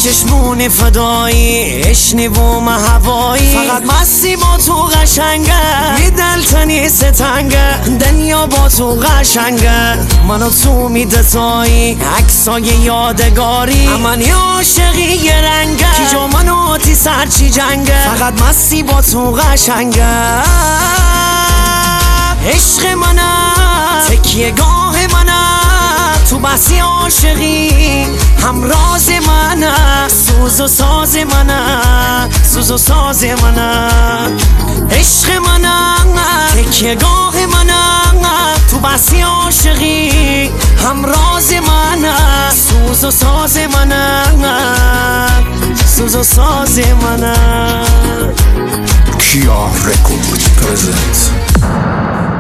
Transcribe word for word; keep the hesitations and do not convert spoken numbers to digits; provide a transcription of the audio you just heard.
چشمون فدایی اشنیوم هوایی فقط مستی با تو قشنگه می دلتنی ستنگه دنیا با تو قشنگه منو تو میدتایی عکسای یادگاری امنی عاشقی یه رنگه کی جو منو تی سرچی جنگه فقط مستی با تو قشنگه عشق منم تکیه گاه منم تو بحثی عاشقی همراز منم سوز و ساز منم سوز و ساز منم عشق منم تکیه گاه منم تو بحثی عاشقی همراز منم سوز و ساز منم سوز و ساز منم کیا رکورد پرزنت